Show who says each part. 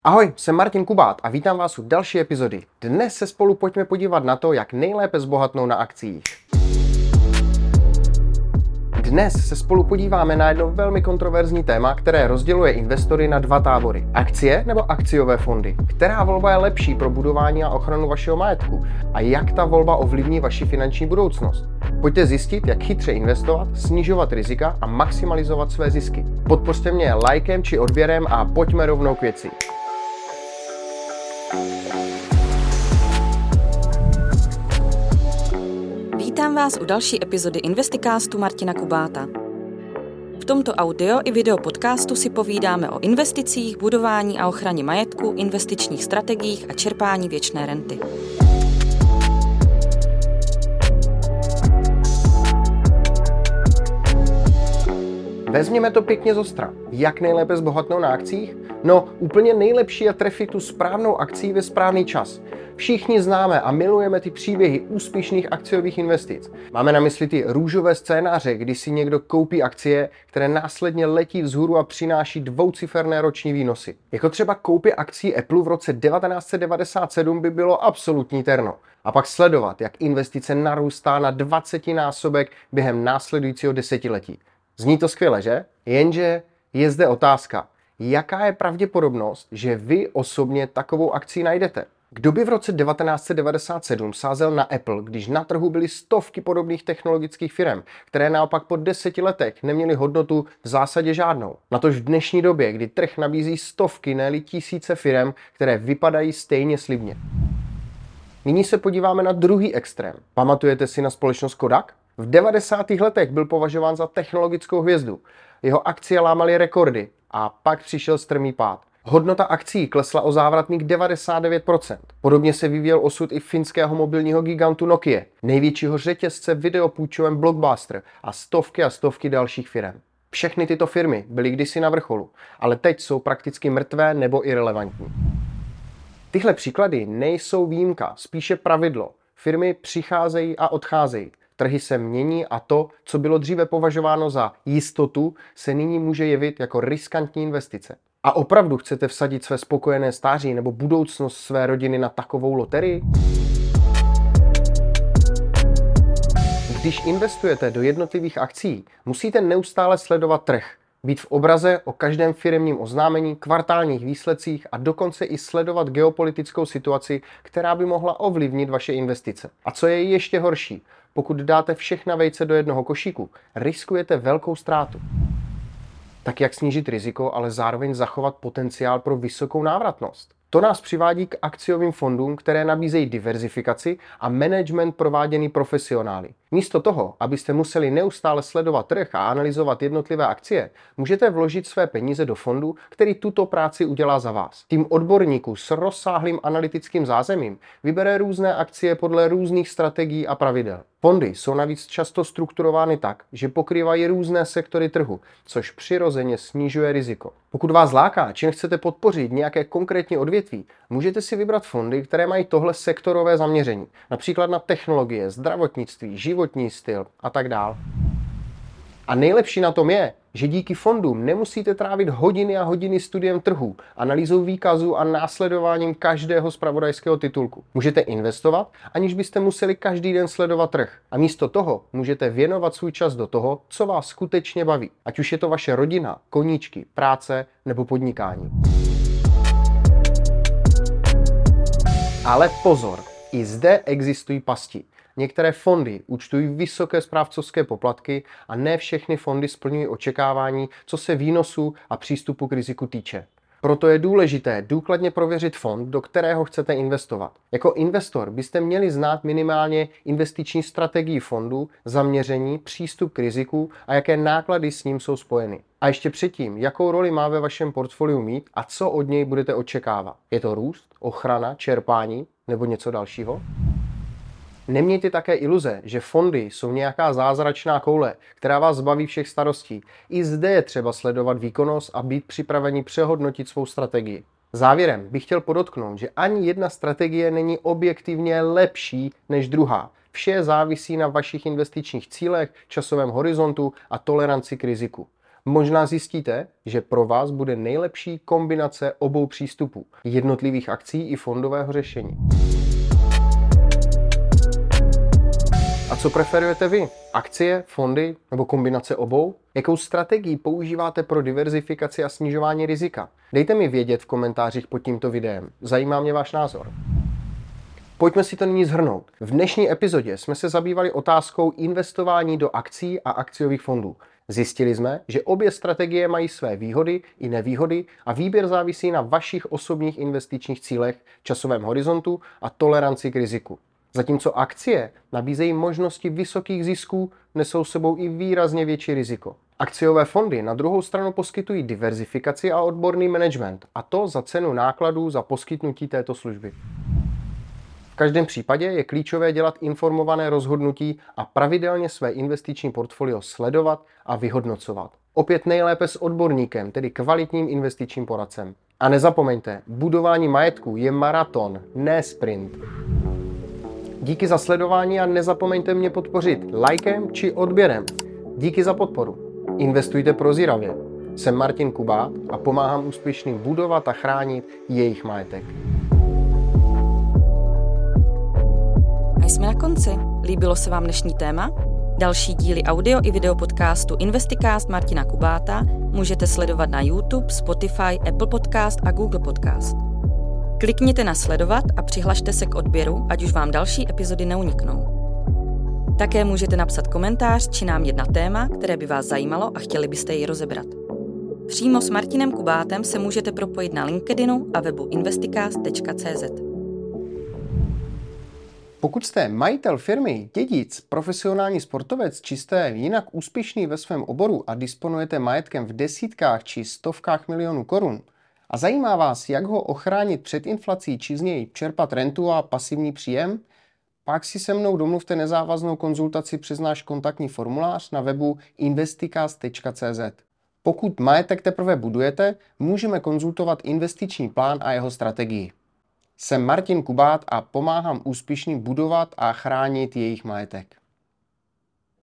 Speaker 1: Ahoj, jsem Martin Kubát a vítám vás u další epizody. Dnes se spolu pojďme podívat na to, jak nejlépe zbohatnout na akcích. Dnes se spolu podíváme na jedno velmi kontroverzní téma, které rozděluje investory na dva tábory. Akcie nebo akciové fondy? Která volba je lepší pro budování a ochranu vašeho majetku? A jak ta volba ovlivní vaši finanční budoucnost? Pojďte zjistit, jak chytře investovat, snižovat rizika a maximalizovat své zisky. Podpořte mě lajkem či odběrem a pojďme rovnou k věci.
Speaker 2: Vítám vás u další epizody Investicastu Martina Kubáta. V tomto audio i video podcastu si povídáme o investicích, budování a ochraně majetku, investičních strategiích a čerpání věčné renty.
Speaker 1: Vezměme to pěkně zostra. Jak nejlépe zbohatnout na akcích? No, úplně nejlepší je trefit tu správnou akcí ve správný čas. Všichni známe a milujeme ty příběhy úspěšných akciových investic. Máme na mysli ty růžové scénáře, kdy si někdo koupí akcie, které následně letí vzhůru a přináší dvouciferné roční výnosy. Jako třeba koupě akcí Apple v roce 1997 by bylo absolutní terno. A pak sledovat, jak investice narůstá na 20násobek během následujícího desetiletí. Zní to skvěle, že? Jenže je zde otázka. Jaká je pravděpodobnost, že vy osobně takovou akci najdete? Kdo by v roce 1997 sázel na Apple, když na trhu byly stovky podobných technologických firm, které naopak po 10 letech neměly hodnotu v zásadě žádnou? Natož v dnešní době, kdy trh nabízí stovky, ne-li tisíce firm, které vypadají stejně slibně. Nyní se podíváme na druhý extrém. Pamatujete si na společnost Kodak? V 90. letech byl považován za technologickou hvězdu. Jeho akcie lámaly rekordy a pak přišel strmý pád. Hodnota akcií klesla o závratných 99%. Podobně se vyvíjel osud i finského mobilního gigantu Nokia, největšího řetězce videopůjčoven Blockbuster a stovky dalších firm. Všechny tyto firmy byly kdysi na vrcholu, ale teď jsou prakticky mrtvé nebo irelevantní. Tyhle příklady nejsou výjimka, spíše pravidlo. Firmy přicházejí a odcházejí. Trhy se mění a to, co bylo dříve považováno za jistotu, se nyní může jevit jako riskantní investice. A opravdu chcete vsadit své spokojené stáří nebo budoucnost své rodiny na takovou loterii? Když investujete do jednotlivých akcí, musíte neustále sledovat trh, být v obraze o každém firemním oznámení, kvartálních výsledcích a dokonce i sledovat geopolitickou situaci, která by mohla ovlivnit vaše investice. A co je ještě horší, pokud dáte všechna vejce do jednoho košíku, riskujete velkou ztrátu. Tak jak snížit riziko, ale zároveň zachovat potenciál pro vysokou návratnost? To nás přivádí k akciovým fondům, které nabízejí diverzifikaci a management prováděný profesionály. Místo toho, abyste museli neustále sledovat trh a analyzovat jednotlivé akcie, můžete vložit své peníze do fondu, který tuto práci udělá za vás. Tým odborníků s rozsáhlým analytickým zázemím vybere různé akcie podle různých strategií a pravidel. Fondy jsou navíc často strukturovány tak, že pokrývají různé sektory trhu, což přirozeně snižuje riziko. Pokud vás láká, čím chcete podpořit nějaké konkrétní odvětví, můžete si vybrat fondy, které mají tohle sektorové zaměření, například na technologie, zdravotnictví, životní styl a tak dále. A nejlepší na tom je, že díky fondům nemusíte trávit hodiny a hodiny studiem trhů, analýzou výkazů a následováním každého zpravodajského titulku. Můžete investovat, aniž byste museli každý den sledovat trh. A místo toho můžete věnovat svůj čas do toho, co vás skutečně baví. Ať už je to vaše rodina, koníčky, práce nebo podnikání. Ale pozor, i zde existují pasti. Některé fondy účtují vysoké správcovské poplatky a ne všechny fondy splňují očekávání, co se výnosů a přístupu k riziku týče. Proto je důležité důkladně prověřit fond, do kterého chcete investovat. Jako investor byste měli znát minimálně investiční strategii fondu, zaměření, přístup k riziku a jaké náklady s ním jsou spojeny. A ještě předtím, jakou roli má ve vašem portfoliu mít a co od něj budete očekávat. Je to růst, ochrana, čerpání nebo něco dalšího? Nemějte také iluze, že fondy jsou nějaká zázračná koule, která vás zbaví všech starostí. I zde je třeba sledovat výkonnost a být připraveni přehodnotit svou strategii. Závěrem bych chtěl podotknout, že ani jedna strategie není objektivně lepší než druhá. Vše závisí na vašich investičních cílech, časovém horizontu a toleranci k riziku. Možná zjistíte, že pro vás bude nejlepší kombinace obou přístupů, jednotlivých akcí i fondového řešení. A co preferujete vy? Akcie, fondy nebo kombinace obou? Jakou strategii používáte pro diverzifikaci a snižování rizika? Dejte mi vědět v komentářích pod tímto videem. Zajímá mě váš názor. Pojďme si to nyní shrnout. V dnešní epizodě jsme se zabývali otázkou investování do akcí a akciových fondů. Zjistili jsme, že obě strategie mají své výhody i nevýhody a výběr závisí na vašich osobních investičních cílech, časovém horizontu a toleranci k riziku. Zatímco akcie nabízejí možnosti vysokých zisků, nesou sebou i výrazně větší riziko. Akciové fondy na druhou stranu poskytují diverzifikaci a odborný management, a to za cenu nákladů za poskytnutí této služby. V každém případě je klíčové dělat informované rozhodnutí a pravidelně své investiční portfolio sledovat a vyhodnocovat. Opět nejlépe s odborníkem, tedy kvalitním investičním poradcem. A nezapomeňte, budování majetku je maraton, ne sprint. Díky za sledování a nezapomeňte mě podpořit lajkem či odběrem. Díky za podporu. Investujte prozíravě. Jsem Martin Kubát a pomáhám úspěšným budovat a chránit jejich majetek.
Speaker 2: A jsme na konci. Líbilo se vám dnešní téma? Další díly audio i video podcastu Investicast Martina Kubáta můžete sledovat na YouTube, Spotify, Apple Podcast a Google Podcast. Klikněte na sledovat a přihlašte se k odběru, ať už vám další epizody neuniknou. Také můžete napsat komentář či námět na téma, které by vás zajímalo a chtěli byste jej rozebrat. Přímo s Martinem Kubátem se můžete propojit na LinkedInu a webu investicast.cz.
Speaker 1: Pokud jste majitel firmy, dědic, profesionální sportovec či jste jinak úspěšný ve svém oboru a disponujete majetkem v desítkách či stovkách milionů korun a zajímá vás, jak ho ochránit před inflací či z něj čerpat rentu a pasivní příjem, pak si se mnou domluvte nezávaznou konzultaci přes náš kontaktní formulář na webu investicast.cz. Pokud majetek teprve budujete, můžeme konzultovat investiční plán a jeho strategii. Jsem Martin Kubát a pomáhám úspěšným budovat a chránit jejich majetek.